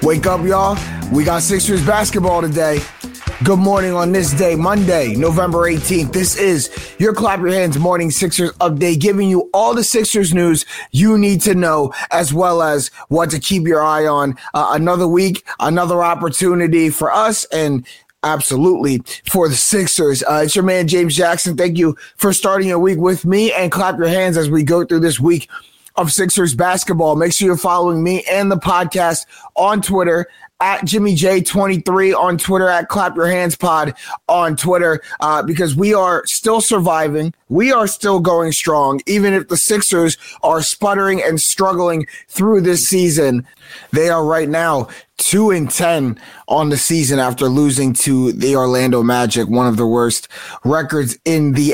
Wake up, y'all. We got Sixers basketball today. Good morning on this day, Monday, November 18th. This is your Clap Your Hands Morning Sixers update, giving you all the Sixers news you need to know, as well as what to keep your eye on. Another week, another opportunity for us, and absolutely for the Sixers. It's your man, James Jackson. Thank you for starting your week with me, and clap your hands as we go through this week of Sixers basketball. Make sure you're following me and the podcast on Twitter at JimmyJ23, on Twitter at Clap Your Hands Pod on Twitter, because we are still surviving. We are still going strong, even if the Sixers are sputtering and struggling through this season. They are right now 2-10 on the season after losing to the Orlando Magic, one of the worst records in the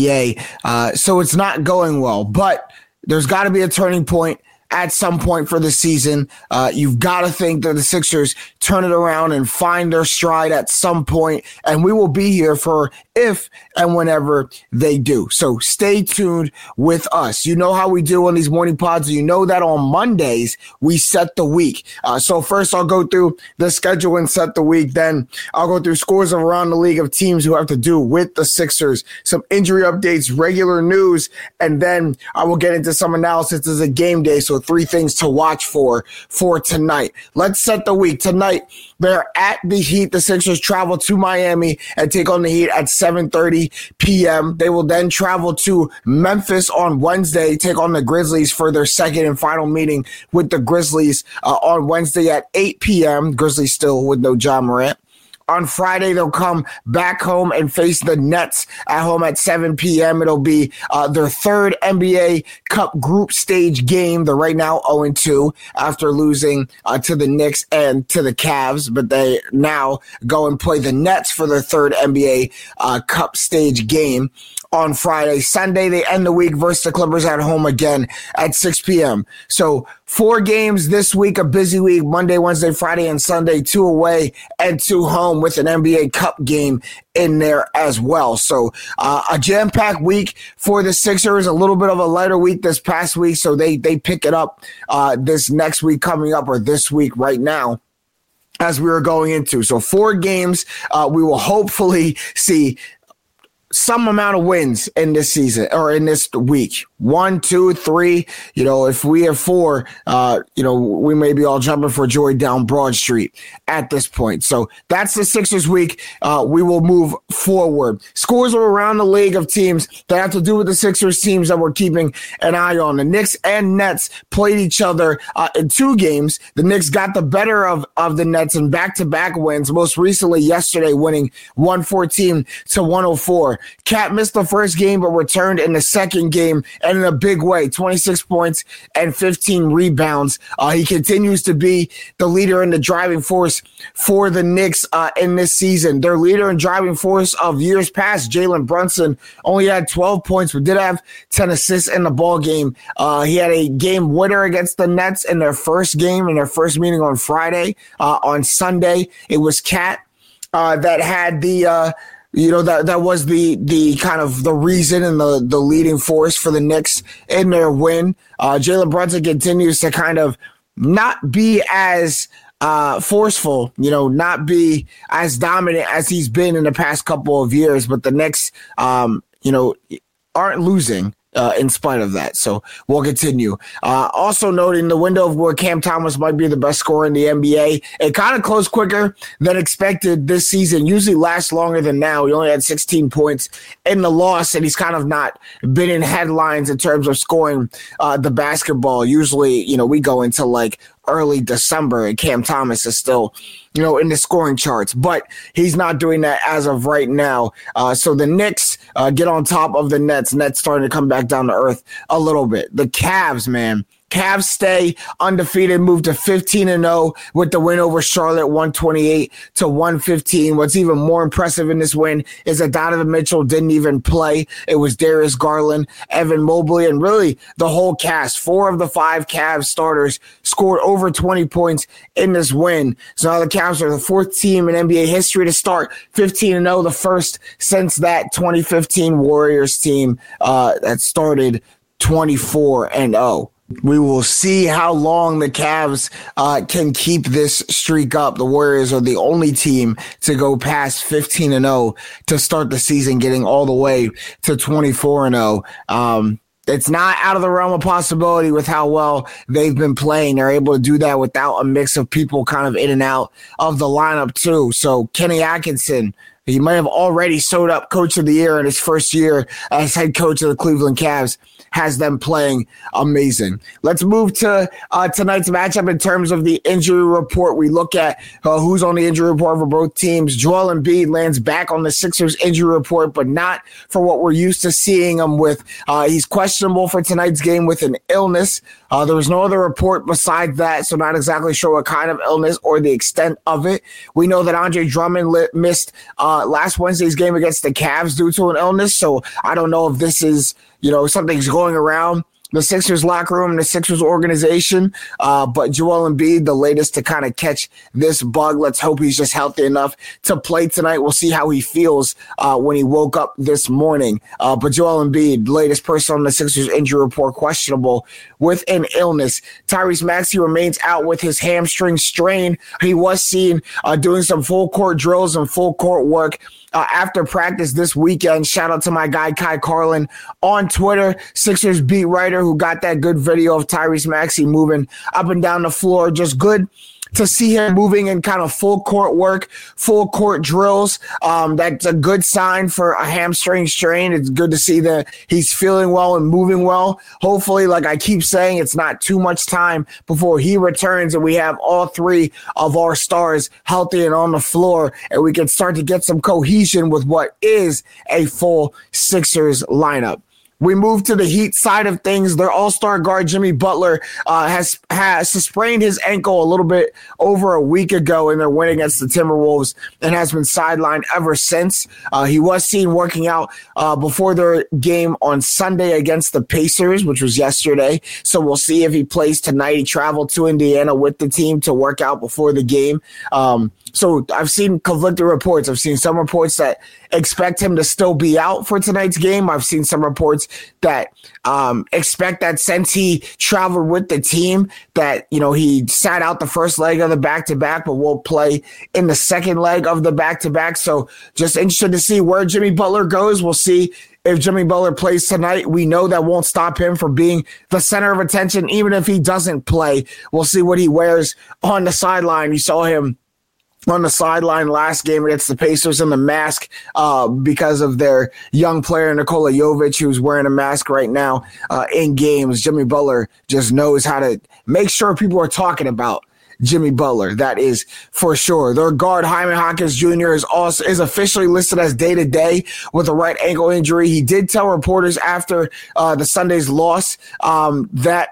NBA. So it's not going well, but there's got to be a turning point at some point for the season. You've got to think that the Sixers turn it around and find their stride at some point, and we will be here for if and whenever they do. So stay tuned with us. You know how we do on these morning pods. You know that on Mondays we set the week. So first I'll go through the schedule and set the week. Then I'll go through scores around the league of teams who have to do with the Sixers, some injury updates, regular news, and then I will get into some analysis as a game day. So 3 things to watch for tonight. Let's set the week. Tonight, they're at the Heat. The Sixers travel to Miami and take on the Heat at 7:30 p.m. They will then travel to Memphis on Wednesday, take on the Grizzlies for their second and final meeting with the Grizzlies on Wednesday at 8 p.m. Grizzlies still with no Ja Morant. On Friday, they'll come back home and face the Nets at home at 7 p.m. It'll be their third NBA Cup group stage game. They're right now 0-2 after losing to the Knicks and to the Cavs, but they now go and play the Nets for their third NBA Cup stage game on Friday. Sunday, they end the week versus the Clippers at home again at 6 p.m. So 4 games this week, a busy week, Monday, Wednesday, Friday, and Sunday, 2 away and 2 home with an NBA Cup game in there as well. So a jam-packed week for the Sixers, a little bit of a lighter week this past week, so they pick it up this next week coming up, or this week right now, as we were going into. So 4 games, we will hopefully see some amount of wins in this season or in this week. 1, 2, 3. If we have 4, we may be all jumping for joy down Broad Street at this point. So that's the Sixers week. We will move forward. Scores are around the league of teams that have to do with the Sixers teams that we're keeping an eye on. The Knicks and Nets played each other in 2 games. The Knicks got the better of the Nets in back-to-back wins, most recently yesterday winning 114-104. Cat missed the first game but returned in the second game, and in a big way, 26 points and 15 rebounds. He continues to be the leader and the driving force for the Knicks in this season. Their leader and driving force of years past, Jalen Brunson, only had 12 points but did have 10 assists in the ball game. He had a game winner against the Nets in their first game, in their first meeting on Friday. On Sunday, it was Cat that had the that was the kind of the reason and the leading force for the Knicks in their win. Jalen Brunson continues to kind of not be as forceful, not be as dominant as he's been in the past couple of years, but the Knicks, aren't losing. In spite of that. So we'll continue. Also noting the window of where Cam Thomas might be the best scorer in the NBA. It kind of closed quicker than expected this season. Usually lasts longer than now. He only had 16 points in the loss, and he's kind of not been in headlines in terms of scoring the basketball. Usually, we go into like early December and Cam Thomas is still, in the scoring charts, but he's not doing that as of right now. So the Knicks get on top of the Nets. Nets starting to come back down to earth a little bit. The Cavs, man. Cavs stay undefeated, move to 15-0 with the win over Charlotte, 128-115. What's even more impressive in this win is that Donovan Mitchell didn't even play. It was Darius Garland, Evan Mobley, and really the whole cast. 4 of the 5 Cavs starters scored over 20 points in this win. So now the Cavs are the 4th team in NBA history to start 15-0, the first since that 2015 Warriors team that started 24-0. We will see how long the Cavs can keep this streak up. The Warriors are the only team to go past 15-0 to start the season, getting all the way to 24-0. It's not out of the realm of possibility with how well they've been playing. They're able to do that without a mix of people kind of in and out of the lineup too. So Kenny Atkinson, he might have already sewed up Coach of the Year in his first year as head coach of the Cleveland Cavs, has them playing amazing. Let's move to tonight's matchup in terms of the injury report. We look at who's on the injury report for both teams. Joel Embiid lands back on the Sixers injury report, but not for what we're used to seeing him with. He's questionable for tonight's game with an illness. There was no other report besides that, so not exactly sure what kind of illness or the extent of it. We know that Andre Drummond missed last Wednesday's game against the Cavs due to an illness, so I don't know if this is something's going around the Sixers locker room and the Sixers organization. But Joel Embiid, the latest to kind of catch this bug. Let's hope he's just healthy enough to play tonight. We'll see how he feels when he woke up this morning. But Joel Embiid, latest person on the Sixers injury report, questionable with an illness. Tyrese Maxey remains out with his hamstring strain. He was seen doing some full court drills and full court work after practice this weekend. Shout out to my guy Kai Carlin on Twitter, Sixers beat writer, who got that good video of Tyrese Maxey moving up and down the floor. Just good to see him moving in kind of full court work, full court drills. That's a good sign for a hamstring strain. It's good to see that he's feeling well and moving well. Hopefully, like I keep saying, it's not too much time before he returns and we have all three of our stars healthy and on the floor, and we can start to get some cohesion with what is a full Sixers lineup. We move to the Heat side of things. Their all-star guard, Jimmy Butler, has sprained his ankle a little bit over a week ago in their win against the Timberwolves and has been sidelined ever since. He was seen working out before their game on Sunday against the Pacers, which was yesterday. So we'll see if he plays tonight. He traveled to Indiana with the team to work out before the game. So I've seen conflicting reports. I've seen some reports that expect him to still be out for tonight's game. I've seen some reports that expect that since he traveled with the team that, he sat out the first leg of the back-to-back, but will play in the second leg of the back-to-back. So just interested to see where Jimmy Butler goes. We'll see if Jimmy Butler plays tonight. We know that won't stop him from being the center of attention, even if he doesn't play. We'll see what he wears on the sideline. You saw him on the sideline last game against the Pacers in the mask because of their young player, Nikola Jovic, who's wearing a mask right now in games. Jimmy Butler just knows how to make sure people are talking about Jimmy Butler. That is for sure. Their guard, Jaime Hawkins Jr., is officially listed as day-to-day with a right ankle injury. He did tell reporters after the Sunday's loss to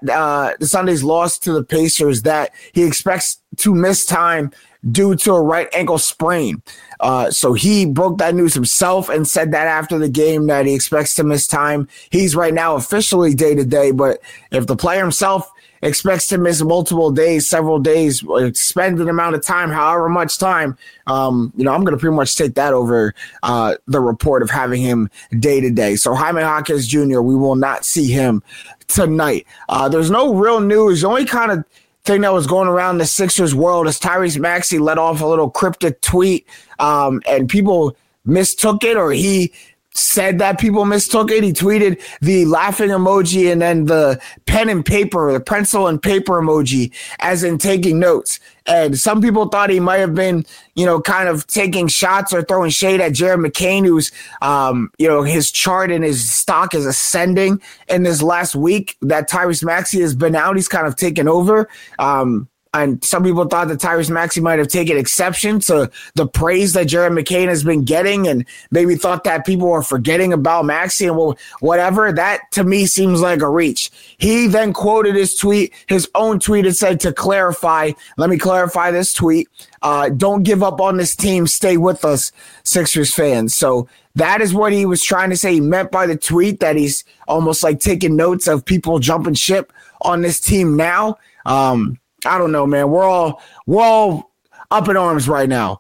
the Pacers that he expects to miss time due to a right ankle sprain. So he broke that news himself and said that after the game that he expects to miss time. He's right now officially day-to-day, but if the player himself expects to miss multiple days, several days, spend an amount of time, however much time, I'm going to pretty much take that over the report of having him day-to-day. So Jaime Hawkins Jr., we will not see him tonight. There's no real news. The only kind of thing that was going around the Sixers world is Tyrese Maxey let off a little cryptic tweet, and people mistook it, or he said that people mistook it. He tweeted the laughing emoji and then the pen and paper, the pencil and paper emoji, as in taking notes. And some people thought he might have been, kind of taking shots or throwing shade at Jared McCain, who's, his chart and his stock is ascending in this last week that Tyrese Maxey has been out. He's kind of taken over. And some people thought that Tyrese Maxey might have taken exception to the praise that Jared McCain has been getting, and maybe thought that people were forgetting about Maxey and whatever. That, to me, seems like a reach. He then quoted his own tweet, and said, to clarify, let me clarify this tweet, don't give up on this team, stay with us, Sixers fans. So that is what he was trying to say. He meant by the tweet that he's almost like taking notes of people jumping ship on this team now. I don't know, man. We're all up in arms right now.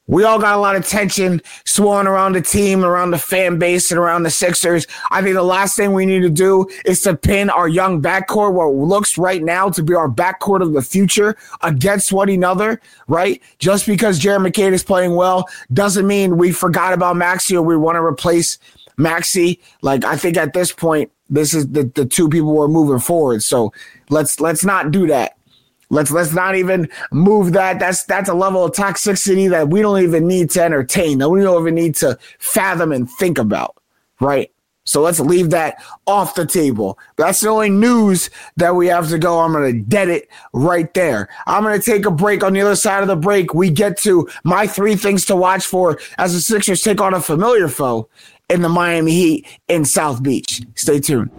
We all got a lot of tension swirling around the team, around the fan base, and around the Sixers. I think the last thing we need to do is to pin our young backcourt, what looks right now to be our backcourt of the future, against one another, right? Just because Jared McCain is playing well doesn't mean we forgot about Maxey or we want to replace Maxey. Like, I think at this point, this is the two people we're moving forward. So let's not do that. Let's not even move that. That's a level of toxicity that we don't even need to entertain, that we don't even need to fathom and think about, right? So let's leave that off the table. That's the only news that we have to go. I'm going to dead it right there. I'm going to take a break. On the other side of the break, we get to my 3 things to watch for as the Sixers take on a familiar foe in the Miami Heat in South Beach. Stay tuned.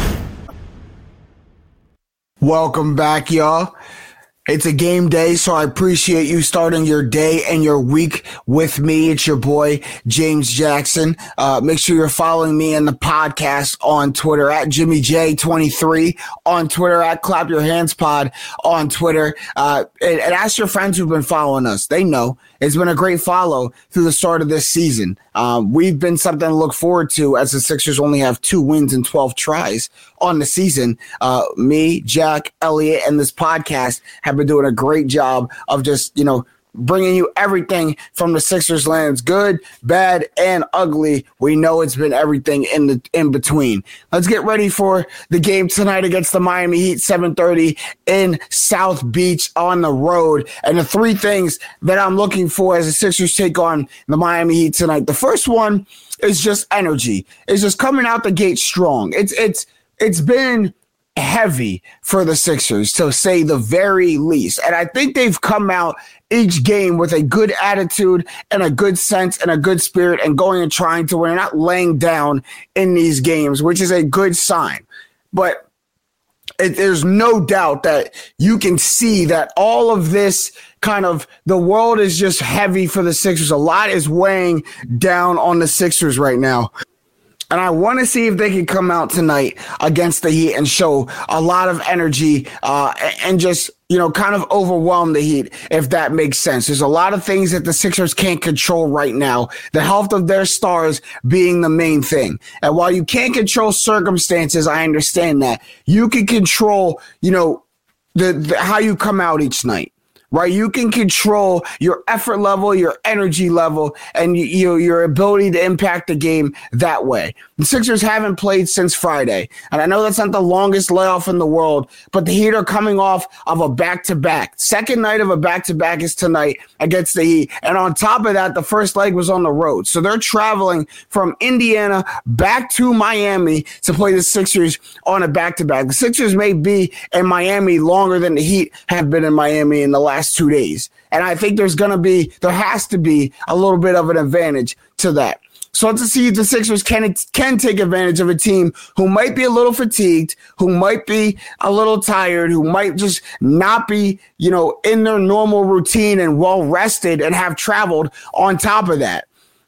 Welcome back, y'all. It's a game day, so I appreciate you starting your day and your week with me. It's your boy, James Jackson. Make sure you're following me and the podcast on Twitter at JimmyJ23, on Twitter at Clap Your Hands Pod on Twitter. And ask your friends who've been following us. They know it's been a great follow through the start of this season. We've been something to look forward to as the Sixers only have 2 wins and 12 tries on the season. Me, Jack, Elliot, and this podcast have been doing a great job of just, bringing you everything from the Sixers lands, good, bad, and ugly. We know it's been everything in between. Let's get ready for the game tonight against the Miami Heat, 7:30 in South Beach on the road. And the 3 things that I'm looking for as the Sixers take on the Miami Heat tonight. The first one is just energy. It's just coming out the gate strong. It's been heavy for the Sixers, to say the very least. And I think they've come out each game with a good attitude and a good sense and a good spirit and going and trying to win, and not laying down in these games, which is a good sign. But there's no doubt that you can see that all of this the world is just heavy for the Sixers. A lot is weighing down on the Sixers right now. And I want to see if they can come out tonight against the Heat and show a lot of energy and just, kind of overwhelm the Heat, if that makes sense. There's a lot of things that the Sixers can't control right now, the health of their stars being the main thing. And while you can't control circumstances, I understand that. You can control, the how you come out each night. Right, you can control your effort level, your energy level, and your ability to impact the game that way. The Sixers haven't played since Friday, and I know that's not the longest layoff in the world, but the Heat are coming off of a back-to-back. Second night of a back-to-back is tonight against the Heat, and on top of that, the first leg was on the road. So they're traveling from Indiana back to Miami to play the Sixers on a back-to-back. The Sixers may be in Miami longer than the Heat have been in Miami in the last 2 days. And I think there has to be a little bit of an advantage to that. So let's see if the Sixers can take advantage of a team who might be a little fatigued, who might be a little tired, who might just not be, in their normal routine and well rested and have traveled on top of that.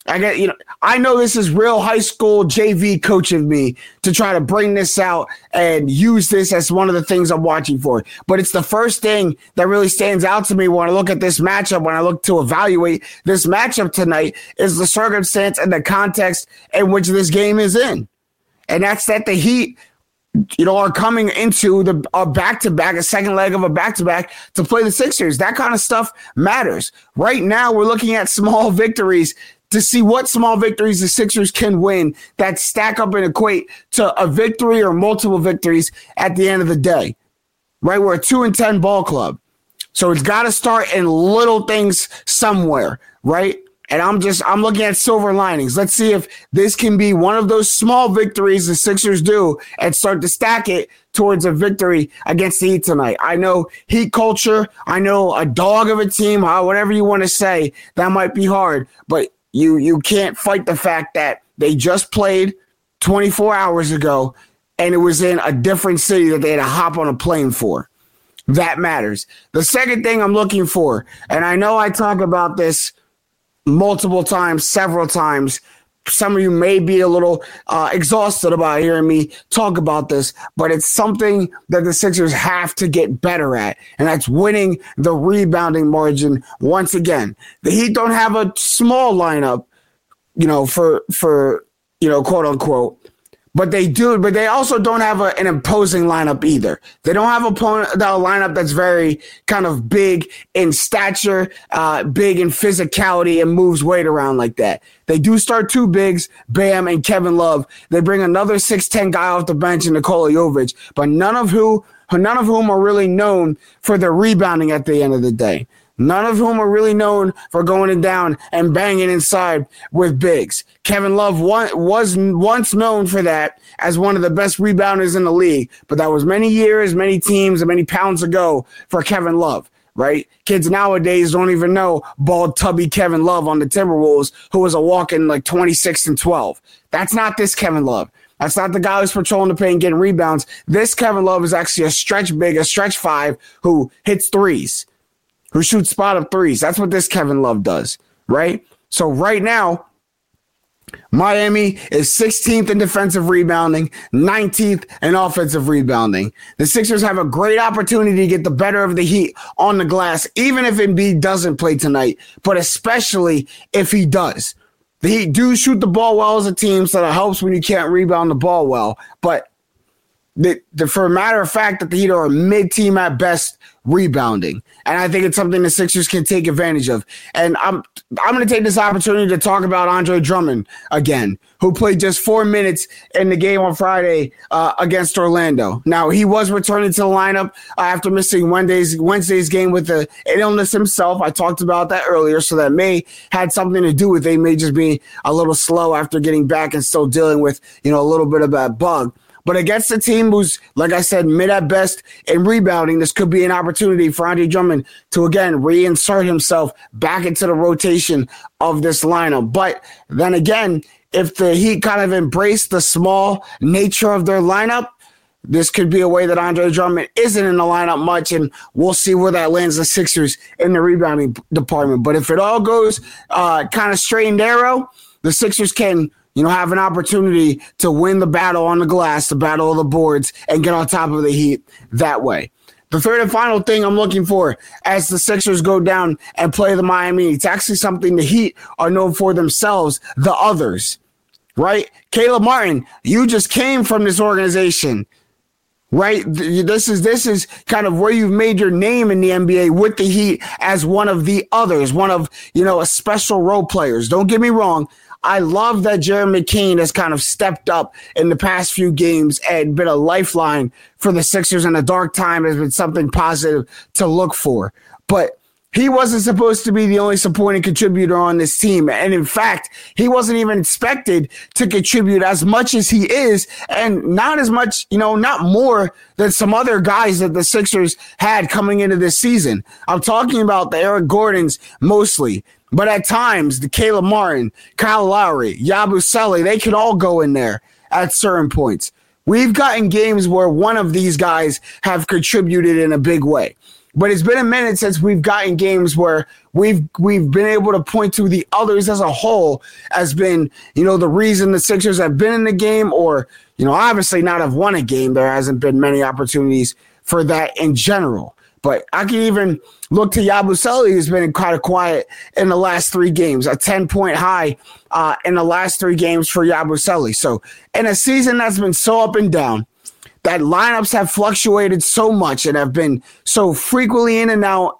I know this is real high school JV coach of me to try to bring this out and use this as one of the things I'm watching for. But it's the first thing that really stands out to me when I look at this matchup, when I look to evaluate this matchup tonight, is the circumstance and the context in which this game is in. And that's that the Heat, are coming into a back-to-back, a second leg of a back-to-back to play the Sixers. That kind of stuff matters. Right now, we're looking at small victories to see what small victories the Sixers can win that stack up and equate to a victory or multiple victories at the end of the day, right? We're a 2-10 ball club. So it's got to start in little things somewhere, right? And I'm looking at silver linings. Let's see if this can be one of those small victories the Sixers do and start to stack it towards a victory against the Heat tonight. I know Heat culture. I know a dog of a team, whatever you want to say, that might be hard, but you can't fight the fact that they just played 24 hours ago and it was in a different city that they had to hop on a plane for. That matters. The second thing I'm looking for, and I know I talk about this multiple times, several times, some of you may be a little exhausted about hearing me talk about this, but it's something that the Sixers have to get better at, and that's winning the rebounding margin once again. The Heat don't have a small lineup, for quote unquote. But they do, but they also don't have an imposing lineup either. They don't have a lineup that's very kind of big in stature, big in physicality, and moves weight around like that. They do start two bigs, Bam and Kevin Love. They bring another 6'10" guy off the bench in Nikola Jovic, but none of whom are really known for their rebounding at the end of the day. None of whom are really known for going down and banging inside with bigs. Kevin Love was once known for that as one of the best rebounders in the league, but that was many years, many teams, and many pounds ago for Kevin Love, right? Kids nowadays don't even know bald, tubby Kevin Love on the Timberwolves, who was a walking like 26 and 12. That's not this Kevin Love. That's not the guy who's patrolling the paint, getting rebounds. This Kevin Love is actually a stretch big, a stretch five who hits threes, who shoots spot-up threes. That's what this Kevin Love does, right? So right now, Miami is 16th in defensive rebounding, 19th in offensive rebounding. The Sixers have a great opportunity to get the better of the Heat on the glass, even if Embiid doesn't play tonight, but especially if he does. The Heat do shoot the ball well as a team, so that helps when you can't rebound the ball well. But for a matter of fact, that the Heat are a mid-team at best rebounding. And I think it's something the Sixers can take advantage of. And I'm going to take this opportunity to talk about Andre Drummond again, who played just 4 minutes in the game on Friday against Orlando. Now, he was returning to the lineup after missing Wednesday's game with an illness himself. I talked about that earlier, so that may had something to do with it. He may just be a little slow after getting back and still dealing with, a little bit of that bug. But against a team who's, like I said, mid at best in rebounding, this could be an opportunity for Andre Drummond to, again, reinsert himself back into the rotation of this lineup. But then again, if the Heat kind of embrace the small nature of their lineup, this could be a way that Andre Drummond isn't in the lineup much, and we'll see where that lands the Sixers in the rebounding department. But if it all goes kind of straight and narrow, the Sixers can have an opportunity to win the battle on the glass, the battle of the boards, and get on top of the Heat that way. The third and final thing I'm looking for as the Sixers go down and play the Miami, it's actually something the Heat are known for themselves, the others, right? Caleb Martin, you just came from this organization, right? This is kind of where you've made your name in the NBA with the Heat as one of the others, one of, a special role players. Don't get me wrong. I love that Jared McCain has kind of stepped up in the past few games and been a lifeline for the Sixers in a dark time, has been something positive to look for. But he wasn't supposed to be the only supporting contributor on this team. And in fact, he wasn't even expected to contribute as much as he is, and not as much, not more than some other guys that the Sixers had coming into this season. I'm talking about the Eric Gordons mostly. But at times, the Caleb Martin, Kyle Lowry, Yabusele, they could all go in there at certain points. We've gotten games where one of these guys have contributed in a big way. But it's been a minute since we've gotten games where we've been able to point to the others as a whole as been, the reason the Sixers have been in the game, or, obviously not have won a game. There hasn't been many opportunities for that in general. But I can even look to Yabusele, who's been kind of quiet in the last 3 games, a 10-point high in the last 3 games for Yabusele. So in a season that's been so up and down, that lineups have fluctuated so much and have been so frequently in and out,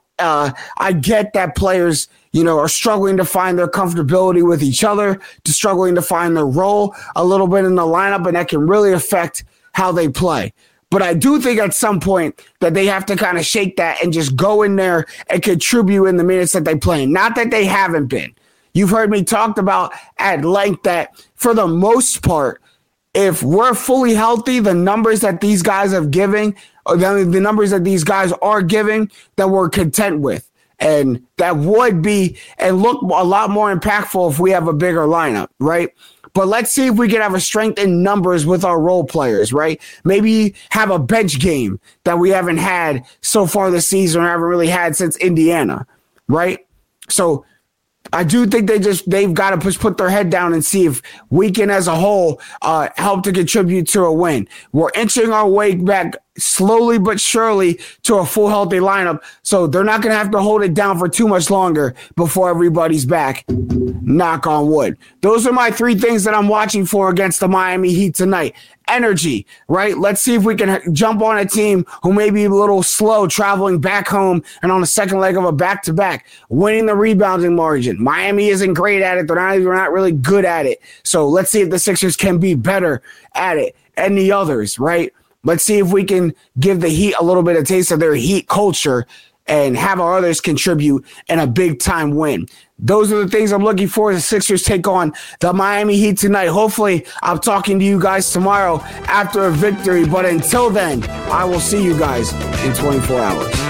I get that players, are struggling to find their comfortability with each other, to struggling to find their role a little bit in the lineup, and that can really affect how they play. But I do think at some point that they have to kind of shake that and just go in there and contribute in the minutes that they play. Not that they haven't been. You've heard me talk about at length that for the most part, if we're fully healthy, the numbers that these guys have given, or the numbers that these guys are giving, that we're content with. And that would be and look a lot more impactful if we have a bigger lineup, right? But let's see if we can have a strength in numbers with our role players, right? Maybe have a bench game that we haven't had so far this season, or haven't really had since Indiana, right? So I do think they've got to put their head down and see if we can, as a whole, help to contribute to a win. We're inching our way back slowly but surely to a full healthy lineup, so they're not going to have to hold it down for too much longer before everybody's back. Knock on wood. Those are my three things that I'm watching for against the Miami Heat tonight. Energy, right? Let's see if we can jump on a team who may be a little slow traveling back home and on the second leg of a back-to-back, winning the rebounding margin. Miami isn't great at it. They're not really good at it. So let's see if the Sixers can be better at it. And the others, right? Let's see if we can give the Heat a little bit of taste of their Heat culture and have our others contribute in a big-time win. Those are the things I'm looking for as the Sixers take on the Miami Heat tonight. Hopefully, I'm talking to you guys tomorrow after a victory. But until then, I will see you guys in 24 hours.